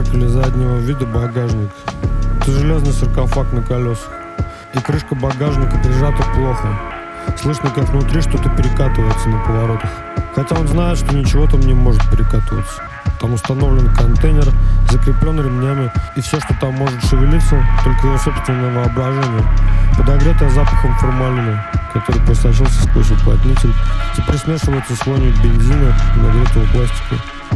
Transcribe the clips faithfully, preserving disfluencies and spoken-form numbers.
или заднего вида багажник. Это железный саркофаг на колесах. И крышка багажника прижата плохо. Слышно, как внутри что-то перекатывается на поворотах. Хотя он знает, что ничего там не может перекатываться. Там установлен контейнер, закреплен ремнями, и все, что там может шевелиться, только его собственное воображение, подогретое запахом формалина, который просочился сквозь уплотнитель, теперь смешивается с вонью бензина и нагретого пластика.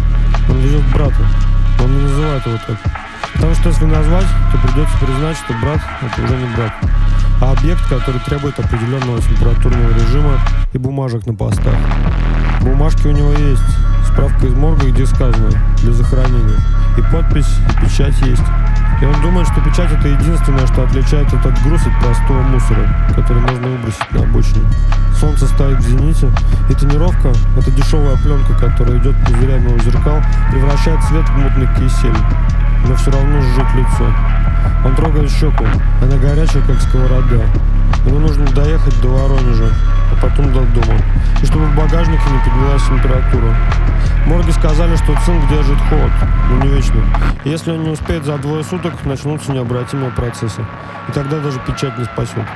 Он везет брата, но он не называет его так. Потому что если назвать, то придется признать, что брат — это уже не брат, а объект, который требует определенного температурного режима и бумажек на постах. Бумажки у него есть, справка из морга, где сказано «для захоронения», и подпись, и печать есть. И он думает, что печать — это единственное, что отличает этот груз от простого мусора, который можно выбросить на обочине. Солнце стоит в зените, и тонировка — это дешевая пленка, которая идет пузырями у зеркал, превращает свет в мутный кисель, но все равно жжет лицо. Он трогает щеку, она горячая, как сковорода. Ему нужно доехать до Воронежа, а потом до дома, и чтобы в багажнике не поднялась температура. Морги сказали, что цинк держит холод, но не вечно. И если он не успеет за двое суток, начнутся необратимые процессы, и тогда даже печать не спасет.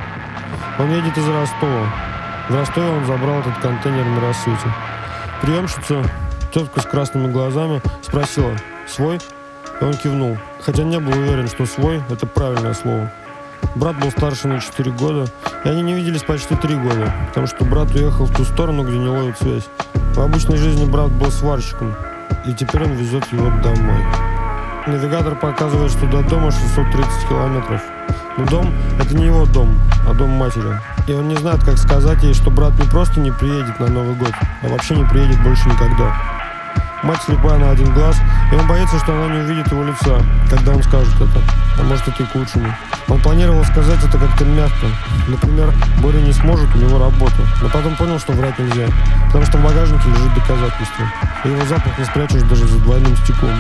Он едет из Ростова. В Ростове он забрал этот контейнер на рассвете. Приемщица, тетка с красными глазами, спросила: «Свой?» И он кивнул, хотя не был уверен, что «свой» — это правильное слово. Брат был старше на четыре года, и они не виделись почти три года, потому что брат уехал в ту сторону, где не ловит связь. В обычной жизни брат был сварщиком, и теперь он везет его домой. Навигатор показывает, что до дома шестьсот тридцать километров. Но дом — это не его дом, а дом матери. И он не знает, как сказать ей, что брат не просто не приедет на Новый год, а вообще не приедет больше никогда. Мать слепая на один глаз, и он боится, что она не увидит его лица, когда он скажет это. А может, это и к лучшему. Он планировал сказать это как-то мягко. Например, Боря не сможет, у него работа. Но потом понял, что врать нельзя, потому что в багажнике лежит доказательство. И его запах не спрячешь даже за двойным стеклом.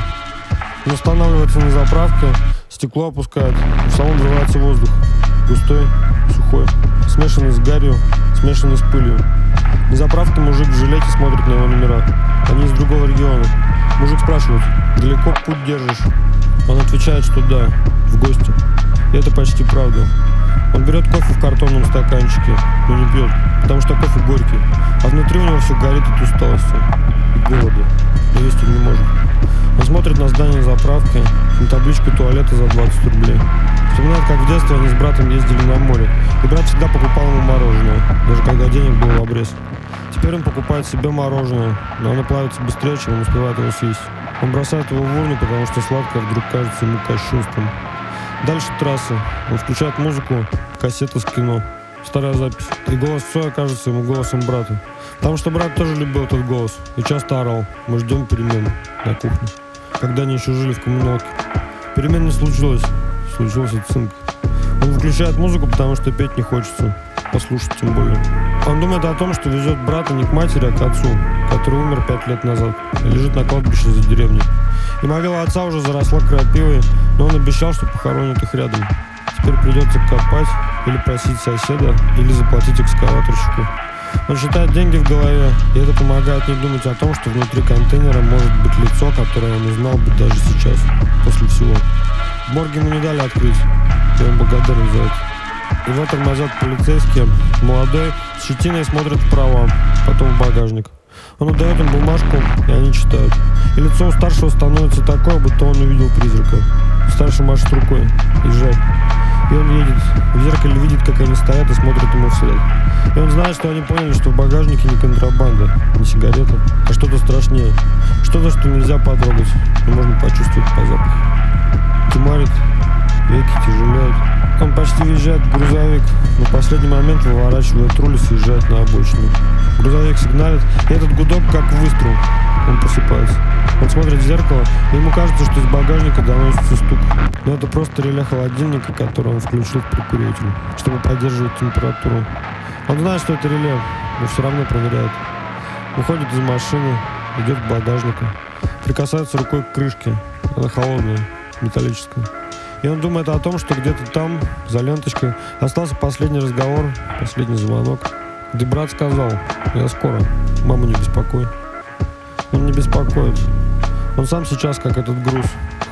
Он останавливается на заправке, стекло опускает, в салон врывается воздух. Густой, сухой, смешанный с гарью, смешанный с пылью. На заправке мужик в жилете смотрит на его номера. Они из другого региона. Мужик спрашивает: «Далеко путь держишь?» Он отвечает, что да, в гости. И это почти правда. Он берет кофе в картонном стаканчике, но не пьет, потому что кофе горький, а внутри у него все горит от усталости и голода, но есть он не может. Он смотрит на здание заправки, на табличку туалета за двадцать рублей. Вспоминает, как в детстве они с братом ездили на море, и брат всегда покупал ему мороженое, даже когда денег было в обрез. Теперь он покупает себе мороженое, но оно плавится быстрее, чем он успевает его съесть. Он бросает его в урну, потому что сладкое вдруг кажется ему кощунством. Дальше трасса. Он включает музыку, кассета с кино, старая запись. И голос Цоя кажется ему голосом брата. Потому что брат тоже любил этот голос и часто орал: «Мы ждем перемен» на кухне, когда они еще жили в коммуналке. Перемен не случилось, случился цинк. Он выключает музыку, потому что петь не хочется, послушать тем более. Он думает о том, что везет брата не к матери, а к отцу, который умер пять лет назад и лежит на кладбище за деревней. И могила отца уже заросла крапивой, но он обещал, что похоронит их рядом. Теперь придется копать или просить соседа, или заплатить экскаваторщику. Он считает деньги в голове, и это помогает не думать о том, что внутри контейнера может быть лицо, которое он узнал бы даже сейчас, после всего. В морге ему не дали открыть, и он благодарен за это. Его тормозят полицейские. Молодой, с щетиной смотрит вправо, потом в багажник. Он отдает им бумажку, и они читают. И лицо у старшего становится такое, будто он увидел призрака. Старший машет рукой: «Езжай». И он едет. В зеркале видит, как они стоят и смотрят ему вслед. И он знает, что они поняли, что в багажнике не контрабанда, не сигарета, а что-то страшнее. Что-то, что нельзя потрогать, но можно почувствовать по запаху. Туманит, веки тяжелеют. Он почти въезжает в грузовик, но в последний момент выворачивает руль и съезжает на обочину. Грузовик сигналит, и этот гудок как выстрел. Он просыпается. Он смотрит в зеркало, и ему кажется, что из багажника доносится стук. Но это просто реле холодильника, который он включил в прикуритель, чтобы поддерживать температуру. Он знает, что это реле, но все равно проверяет. Выходит из машины, идет к багажнику, прикасается рукой к крышке. Она холодная, металлическая. И он думает о том, что где-то там, за ленточкой, остался последний разговор, последний звонок, где брат сказал: «Я скоро, маму не беспокой». Он не беспокоит. Он сам сейчас как этот груз,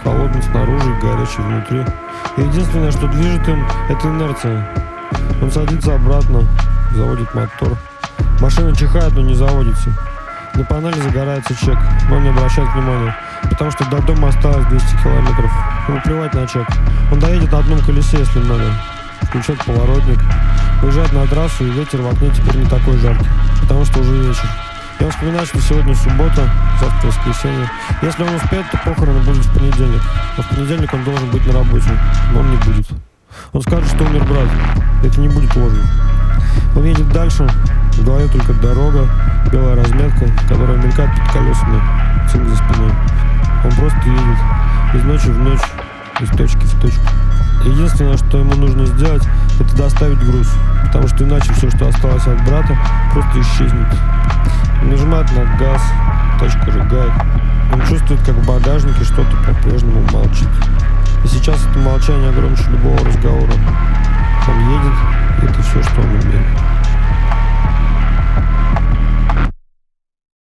холодный снаружи и горячий внутри. И единственное, что движет им, это инерция. Он садится обратно, заводит мотор. Машина чихает, но не заводится. На панели загорается чек, но он не обращает внимания, потому что до дома осталось двести километров. Ему плевать на чек. Он доедет на одном колесе, если надо. Включает поворотник, выезжает на трассу, и ветер в окне теперь не такой жаркий, потому что уже вечер. И он вспоминает, что сегодня суббота, завтра воскресенье. Если он успеет, то похороны будут в понедельник. А в понедельник он должен быть на работе, но он не будет. Он скажет, что умер брат. Это не будет ложью. Он едет дальше, в голове только дорога, белая разметка, которая мелькает под колесами, цинк за спиной. Он просто едет из ночи в ночь, из точки в точку. Единственное, что ему нужно сделать, это доставить груз, потому что иначе все, что осталось от брата, просто исчезнет. Он нажимает на газ, тачка рыгает. Он чувствует, как в багажнике что-то по-прежнему молчит. И сейчас это молчание громче любого разговора. Он едет, и это все, что он умеет.